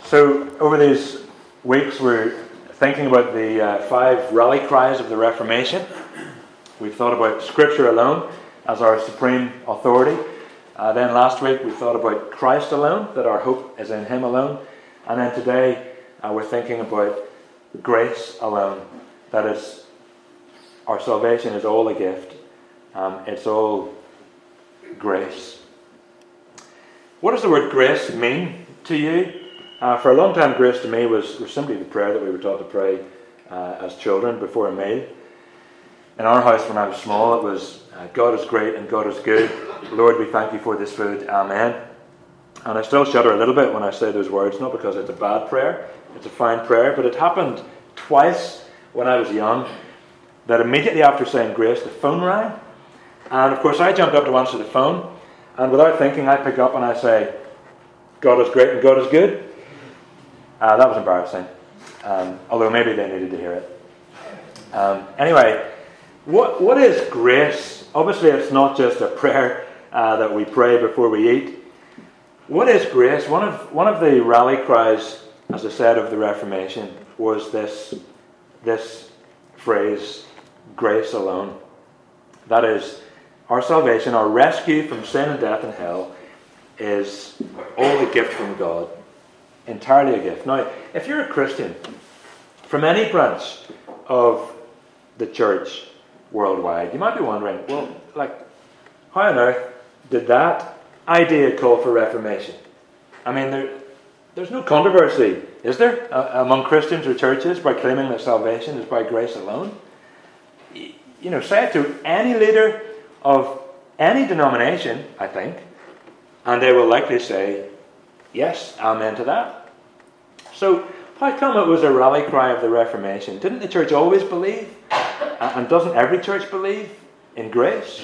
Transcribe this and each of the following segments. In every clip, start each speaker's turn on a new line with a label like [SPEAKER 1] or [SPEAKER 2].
[SPEAKER 1] So over these weeks we're thinking about the 5 rally cries of the Reformation. We've thought about Scripture alone as our supreme authority. Then last week we thought about Christ alone, that our hope is in Him alone. And then today we're thinking about grace alone, that is, our salvation is all a gift. It's all grace. What does the word grace mean to you? For a long time, grace to me was simply the prayer that we were taught to pray as children before a meal. In our house when I was small, it was, God is great and God is good. Lord, we thank you for this food. Amen. And I still shudder a little bit when I say those words, not because it's a bad prayer, it's a fine prayer, but it happened twice when I was young, that immediately after saying grace, the phone rang. And of course I jumped up to answer the phone, and without thinking I pick up and I say, God is great and God is good. That was embarrassing, although maybe they needed to hear it. Anyway, what is grace? Obviously it's not just a prayer that we pray before we eat. What is grace? One of the rally cries, as I said, of the Reformation was this phrase, grace alone. That is, our salvation, our rescue from sin and death and hell is all a gift from God. Entirely a gift. Now, if you're a Christian from any branch of the church worldwide, you might be wondering, well, how on earth did that idea call for reformation? I mean, there's no controversy, is there, among Christians or churches by claiming that salvation is by grace alone? You know, say it to any leader of any denomination, I think, and they will likely say, yes, amen to that. So, how come it was a rally cry of the Reformation? Didn't the church always believe? And doesn't every church believe in grace?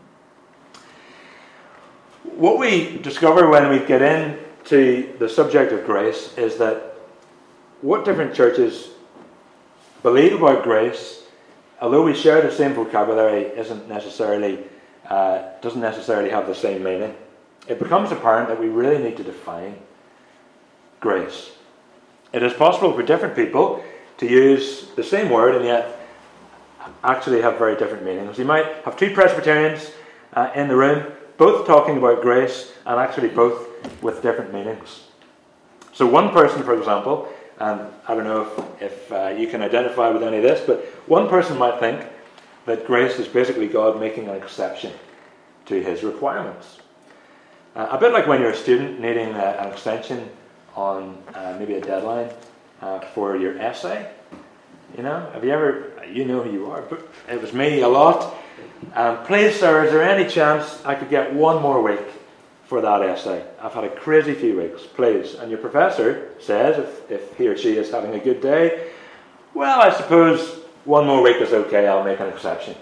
[SPEAKER 1] What we discover when we get into the subject of grace is that what different churches believe about grace, although we share the same vocabulary, doesn't necessarily have the same meaning. It becomes apparent that we really need to define grace. It is possible for different people to use the same word and yet actually have very different meanings. You might have 2 Presbyterians in the room, both talking about grace and actually both with different meanings. So one person, for example, and I don't know if you can identify with any of this, but one person might think that grace is basically God making an exception to His requirements. A bit like when you're a student needing an extension on maybe a deadline for your essay. You know, have you ever, you know who you are, but it was me a lot. Please sir, is there any chance I could get 1 more week for that essay? I've had a crazy few weeks, please. And your professor says, if he or she is having a good day, well, I suppose 1 more week is okay, I'll make an exception.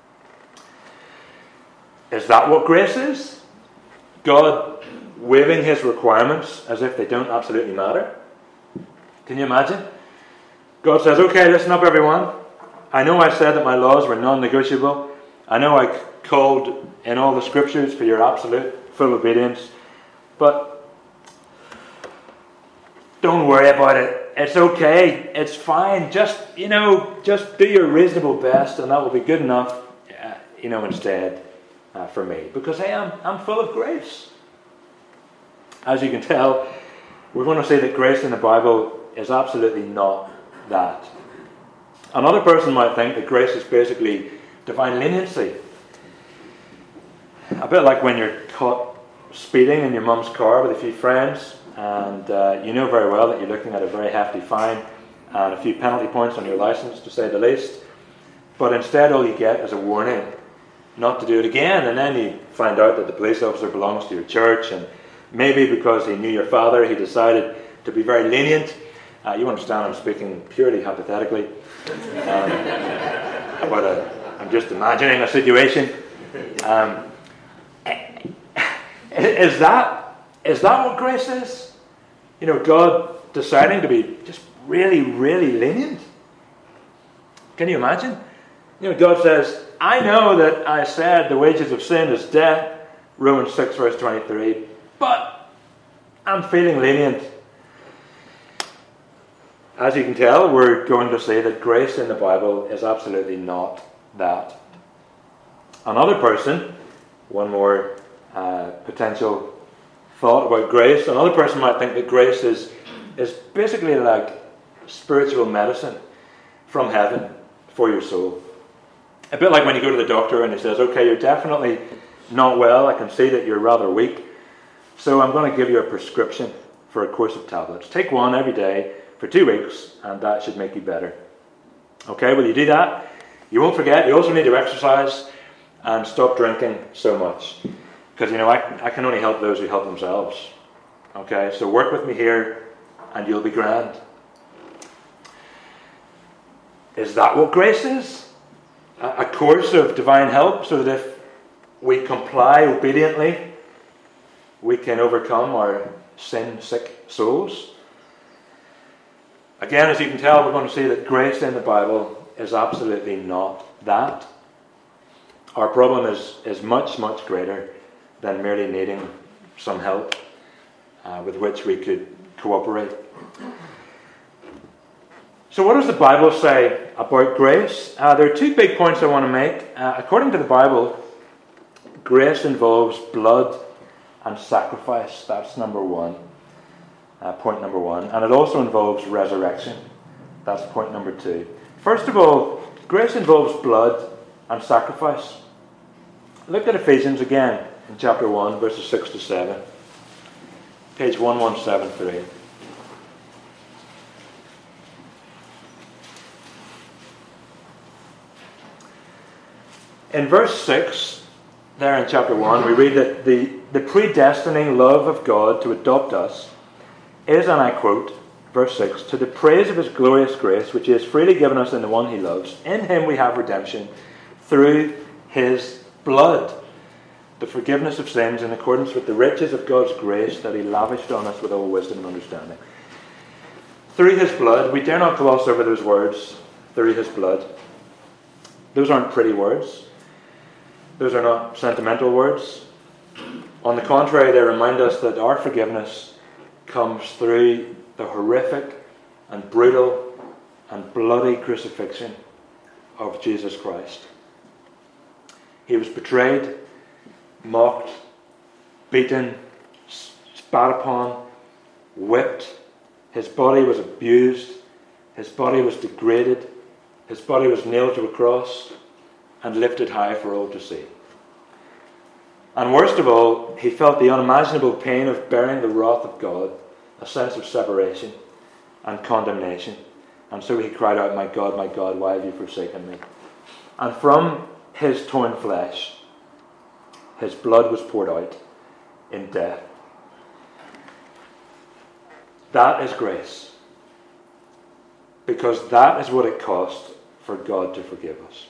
[SPEAKER 1] Is that what grace is? God waiving His requirements as if they don't absolutely matter? Can you imagine? God says, okay, listen up everyone. I know I said that my laws were non-negotiable. I know I called in all the scriptures for your absolute full obedience. But don't worry about it. It's okay. It's fine. Just do your reasonable best and that will be good enough, instead for me. Because hey, I'm full of grace. As you can tell, we're going to say that grace in the Bible is absolutely not that. Another person might think that grace is basically divine leniency. A bit like when you're caught speeding in your mum's car with a few friends, and you know very well that you're looking at a very hefty fine and a few penalty points on your license, to say the least. But instead all you get is a warning not to do it again, and then you find out that the police officer belongs to your church, and maybe because he knew your father, he decided to be very lenient. You understand I'm speaking purely hypothetically. I'm just imagining a situation. Is that what grace is? God deciding to be just really, really lenient? Can you imagine? God says, I know that I said the wages of sin is death, Romans 6 verse 23, but I'm feeling lenient. as you can tell, we're going to say that grace in the Bible is absolutely not that. Another person, one more potential thought about grace, another person might think that grace is basically like spiritual medicine from heaven for your soul. A bit like when you go to the doctor and he says, okay, you're definitely not well, I can see that you're rather weak, so I'm going to give you a prescription for a course of tablets. Take one every day for 2 weeks, and that should make you better. Okay, will you do that? You won't forget. You also need to exercise and stop drinking so much. Because, I can only help those who help themselves. Okay, so work with me here, and you'll be grand. Is that what grace is? A course of divine help, so that if we comply obediently, we can overcome our sin-sick souls? Again, as you can tell, we're going to see that grace in the Bible is absolutely not that. Our problem is much, much greater than merely needing some help with which we could cooperate. So what does the Bible say about grace? There are 2 big points I want to make. According to the Bible, grace involves blood and sacrifice. That's number 1. Point number 1. And it also involves resurrection. That's point number 2. First of all, grace involves blood and sacrifice. Look at Ephesians again in chapter 1, verses 6 to 7. Page 1173. In verse 6, there in chapter 1, we read that the predestining love of God to adopt us is, and I quote, verse 6, to the praise of his glorious grace, which he has freely given us in the one he loves. In him we have redemption through his blood, the forgiveness of sins in accordance with the riches of God's grace that he lavished on us with all wisdom and understanding. Through his blood, we dare not gloss over those words, through his blood. Those aren't pretty words. Those are not sentimental words. On the contrary, they remind us that our forgiveness comes through the horrific and brutal and bloody crucifixion of Jesus Christ. He was betrayed, mocked, beaten, spat upon, whipped. His body was abused. His body was degraded. His body was nailed to a cross and lifted high for all to see. And worst of all, he felt the unimaginable pain of bearing the wrath of God, a sense of separation and condemnation. And so he cried out, my God, why have you forsaken me? And from his torn flesh, his blood was poured out in death. That is grace. Because that is what it cost for God to forgive us.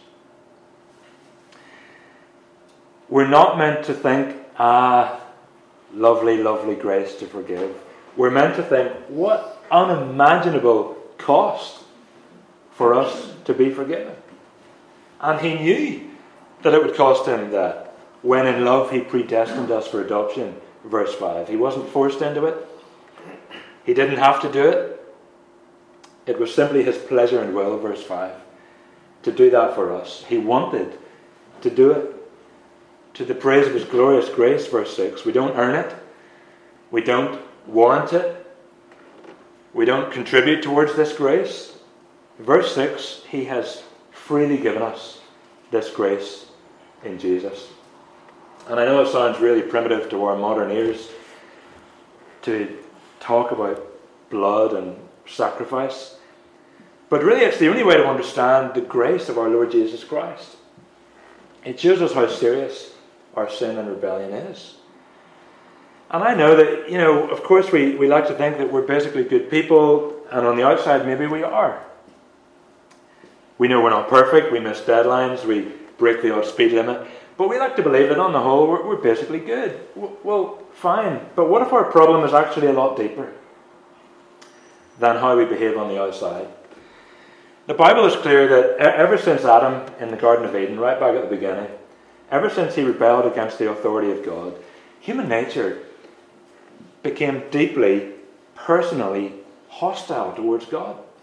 [SPEAKER 1] We're not meant to think, lovely, lovely grace to forgive. We're meant to think, what unimaginable cost for us to be forgiven. And he knew that it would cost him that when in love he predestined us for adoption, verse 5. He wasn't forced into it. He didn't have to do it. It was simply his pleasure and will, verse 5, to do that for us. He wanted to do it. To the praise of his glorious grace, verse 6. We don't earn it. We don't warrant it. We don't contribute towards this grace. Verse 6, he has freely given us this grace in Jesus. And I know it sounds really primitive to our modern ears to talk about blood and sacrifice. But really it's the only way to understand the grace of our Lord Jesus Christ. It shows us how serious our sin and rebellion is. And I know that, of course we like to think that we're basically good people, and on the outside maybe we are. We know we're not perfect, we miss deadlines, we break the odd speed limit, but we like to believe that on the whole we're basically good. Well, fine, but what if our problem is actually a lot deeper than how we behave on the outside? The Bible is clear that ever since Adam in the Garden of Eden, right back at the beginning, ever since he rebelled against the authority of God, human nature became deeply, personally hostile towards God.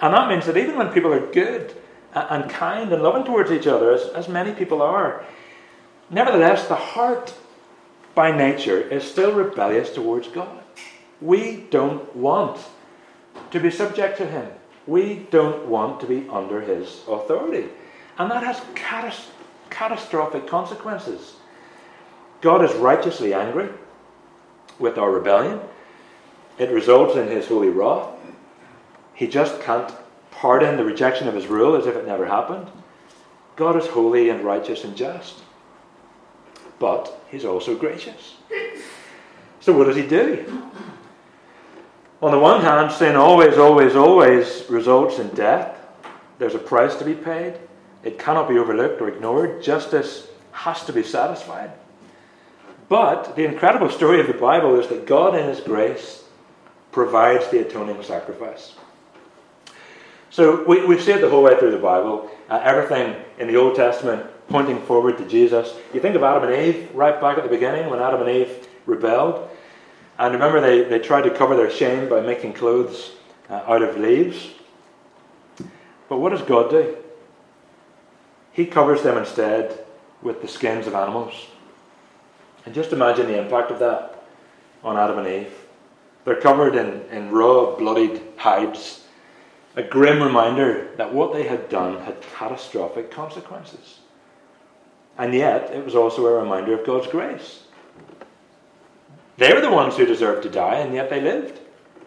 [SPEAKER 1] And that means that even when people are good and kind and loving towards each other, as many people are, nevertheless, the heart by nature is still rebellious towards God. We don't want to be subject to him. We don't want to be under his authority. And that has catastrophic consequences. God is righteously angry with our rebellion. It results in his holy wrath. He just can't pardon the rejection of his rule as if it never happened. God is holy and righteous and just. But he's also gracious. So what does he do? On the one hand, sin always results in death. There's a price to be paid. It cannot be overlooked or ignored. Justice has to be satisfied. But the incredible story of the Bible is that God in his grace provides the atoning sacrifice. So we see it the whole way through the Bible. Everything in the Old Testament pointing forward to Jesus. You think of Adam and Eve right back at the beginning when Adam and Eve rebelled. And remember they tried to cover their shame by making clothes out of leaves. But what does God do? He covers them instead with the skins of animals. And just imagine the impact of that on Adam and Eve. They're covered in raw, bloodied hides. A grim reminder that what they had done had catastrophic consequences. And yet, it was also a reminder of God's grace. They were the ones who deserved to die, and yet they lived.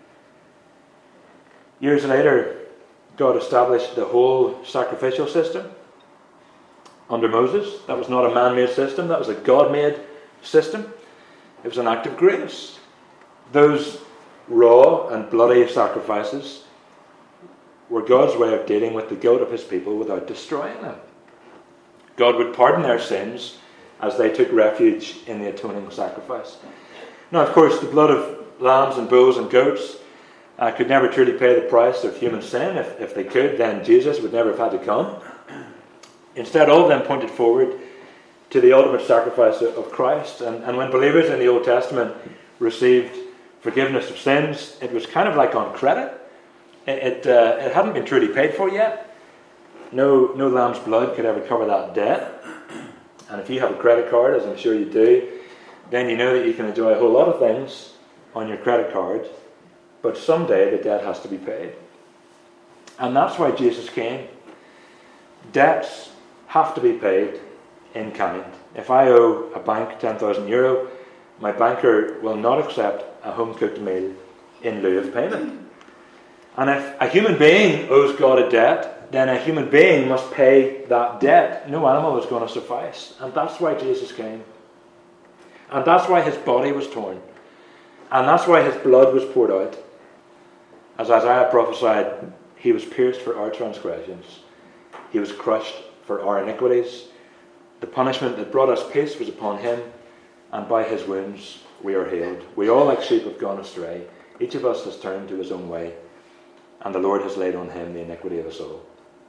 [SPEAKER 1] Years later, God established the whole sacrificial system under Moses. That was not a man-made system, that was a God-made system. It was an act of grace. Those raw and bloody sacrifices were God's way of dealing with the guilt of his people without destroying them. God would pardon their sins as they took refuge in the atoning sacrifice. Now, of course, the blood of lambs and bulls and goats could never truly pay the price of human sin. If they could, then Jesus would never have had to come. Instead, all of them pointed forward to the ultimate sacrifice of Christ. And when believers in the Old Testament received forgiveness of sins, it was kind of like on credit. It hadn't been truly paid for yet. No lamb's blood could ever cover that debt. And if you have a credit card, as I'm sure you do, then you know that you can enjoy a whole lot of things on your credit card, but someday the debt has to be paid. And that's why Jesus came. Debts have to be paid in kind. If I owe a bank €10,000, my banker will not accept a home-cooked meal in lieu of payment. And if a human being owes God a debt, then a human being must pay that debt. No animal is going to suffice. And that's why Jesus came. And that's why his body was torn. And that's why his blood was poured out. As Isaiah prophesied, he was pierced for our transgressions. He was crushed for our iniquities. The punishment that brought us peace was upon him, and by his wounds we are healed. We all like sheep have gone astray. Each of us has turned to his own way, and the Lord has laid on him the iniquity of us all.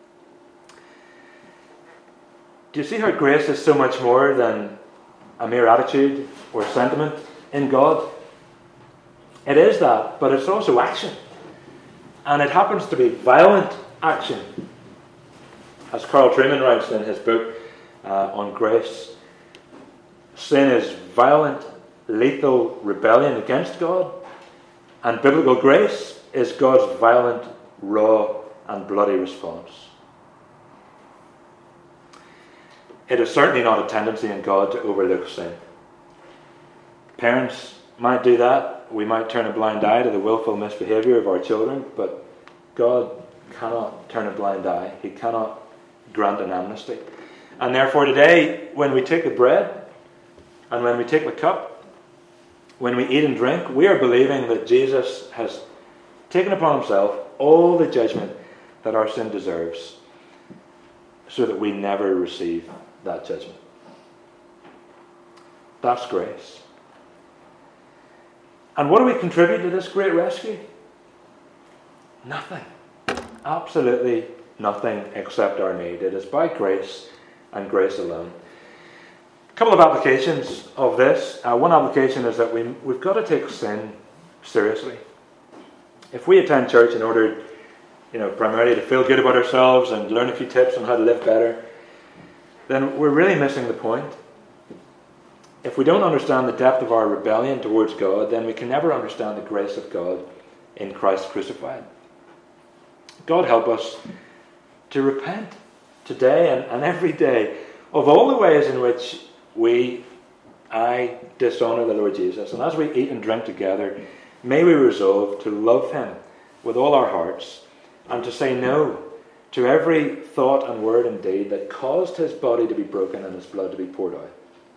[SPEAKER 1] Do you see how grace is so much more than a mere attitude or sentiment in God? It is that, but it's also action. And it happens to be violent action. As Carl Trueman writes in his book on grace, sin is violent, lethal rebellion against God, and biblical grace is God's violent, raw, and bloody response. It is certainly not a tendency in God to overlook sin. Parents might do that. We might turn a blind eye to the willful misbehavior of our children, but God cannot turn a blind eye. He cannot grant an amnesty. And therefore today, when we take the bread and when we take the cup, when we eat and drink, we are believing that Jesus has taken upon himself all the judgment that our sin deserves, so that we never receive that judgment. That's grace. And what do we contribute to this great rescue? Nothing. Absolutely nothing except our need. It is by grace and grace alone. A couple of applications of this. One application is that we've got to take sin seriously. If we attend church in order primarily to feel good about ourselves and learn a few tips on how to live better, then we're really missing the point. If we don't understand the depth of our rebellion towards God, then we can never understand the grace of God in Christ crucified. God help us to repent today and every day of all the ways in which I dishonour the Lord Jesus. And as we eat and drink together, may we resolve to love him with all our hearts and to say no to every thought and word and deed that caused his body to be broken and his blood to be poured out.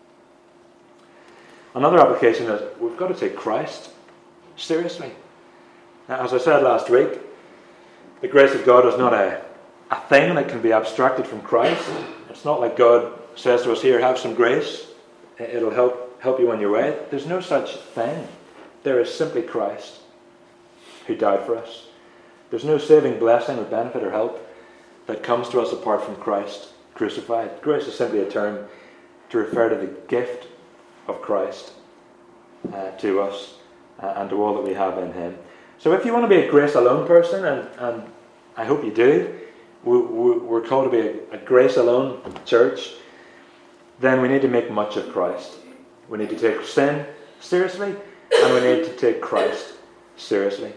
[SPEAKER 1] Another application is we've got to take Christ seriously. Now, as I said last week, the grace of God is not a thing that can be abstracted from Christ. It's not like God says to us, here, have some grace. It'll help you on your way. There's no such thing. There is simply Christ who died for us. There's no saving blessing or benefit or help that comes to us apart from Christ crucified. Grace is simply a term to refer to the gift of Christ to us and to all that we have in him. So if you want to be a grace alone person, and I hope you do, we're called to be a grace alone church, then we need to make much of Christ. We need to take sin seriously, and we need to take Christ seriously.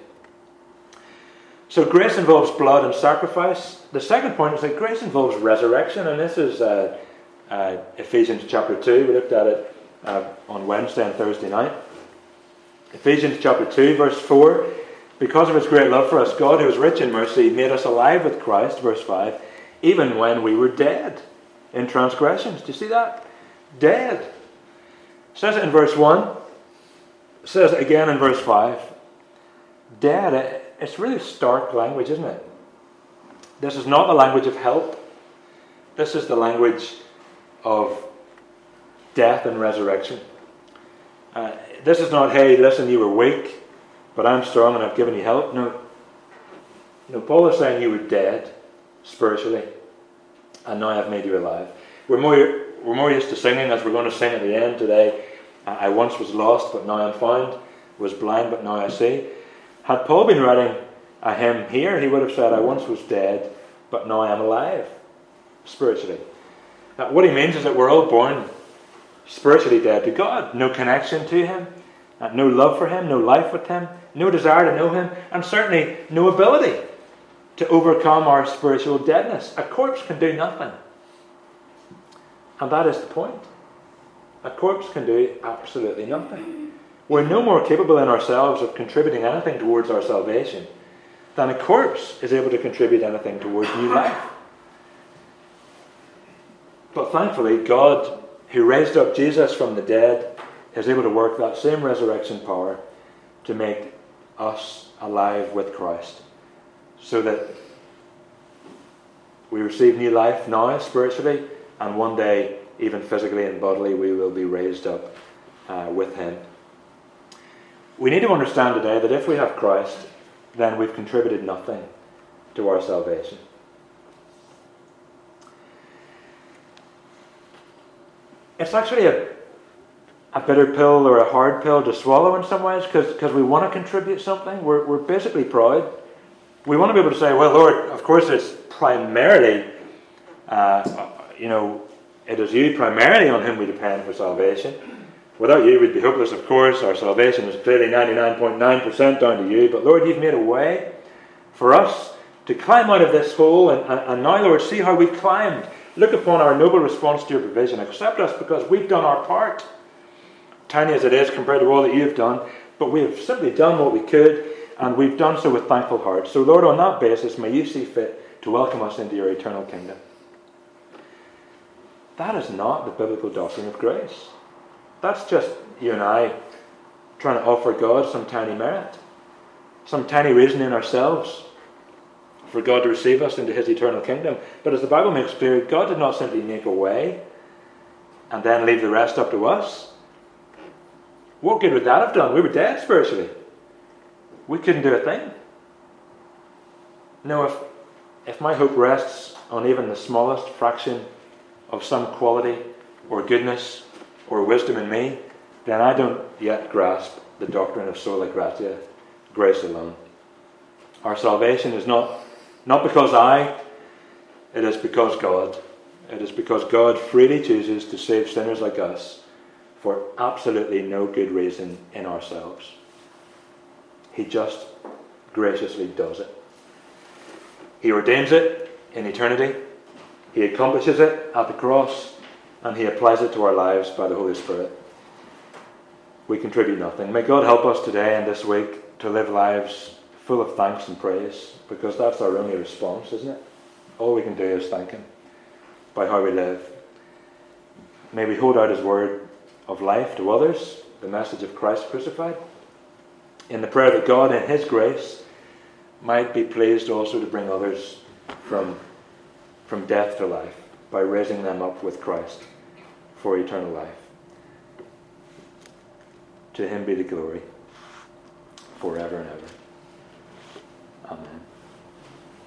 [SPEAKER 1] So grace involves blood and sacrifice. The second point is that grace involves resurrection, and this is Ephesians chapter 2. We looked at it on Wednesday and Thursday night. Ephesians chapter 2, verse 4. Because of his great love for us, God, who is rich in mercy, made us alive with Christ, verse 5, even when we were dead in transgressions. Do you see that? Dead. It says it in verse 1. It says it again in verse 5. Dead. It's really stark language, isn't it? This is not the language of help. This is the language of death and resurrection. This is not, hey, listen, you were weak, but I'm strong and I've given you help. No, Paul is saying you were dead spiritually, and now I've made you alive. We're more used to singing, as we're going to sing at the end today. I once was lost, but now I'm found. Was blind, but now I see. Had Paul been writing a hymn here, he would have said, I once was dead, but now I am alive spiritually. What he means is that we're all born spiritually dead to God. No connection to him, no love for him, no life with him, no desire to know him, and certainly no ability to overcome our spiritual deadness. A corpse can do nothing. And that is the point. A corpse can do absolutely nothing. We're no more capable in ourselves of contributing anything towards our salvation than a corpse is able to contribute anything towards new life. But thankfully, God, who raised up Jesus from the dead, is able to work that same resurrection power to make us alive with Christ, so that we receive new life now spiritually, and one day, even physically and bodily, we will be raised up with him. We need to understand today that if we have Christ, then we've contributed nothing to our salvation. It's actually a bitter pill or a hard pill to swallow in some ways, because we want to contribute something. We're basically proud. We want to be able to say, well, Lord, of course it's primarily, it is you primarily on whom we depend for salvation. Without you, we'd be hopeless, of course. Our salvation is clearly 99.9% down to you. But Lord, you've made a way for us to climb out of this hole. And now, Lord, see how we've climbed. Look upon our noble response to your provision. Accept us because we've done our part. Tiny as it is compared to all that you've done. But we have simply done what we could. And we've done so with thankful hearts. So, Lord, on that basis, may you see fit to welcome us into your eternal kingdom. That is not the biblical doctrine of grace. That's just you and I trying to offer God some tiny merit, some tiny reason in ourselves for God to receive us into his eternal kingdom. But as the Bible makes clear, God did not simply make a way and then leave the rest up to us. What good would that have done? We were dead spiritually. We couldn't do a thing. No, if my hope rests on even the smallest fraction of some quality or goodness or wisdom in me, then I don't yet grasp the doctrine of sola gratia, grace alone. Our salvation is not Not because it is because God. It is because God freely chooses to save sinners like us for absolutely no good reason in ourselves. He just graciously does it. He ordains it in eternity. He accomplishes it at the cross, and he applies it to our lives by the Holy Spirit. We contribute nothing. May God help us today and this week to live lives full of thanks and praise, because that's our only response, isn't it? All we can do is thank him by how we live. May we hold out his word of life to others, the message of Christ crucified, in the prayer that God, in his grace, might be pleased also to bring others from death to life by raising them up with Christ for eternal life. To him be the glory forever and ever. Amen.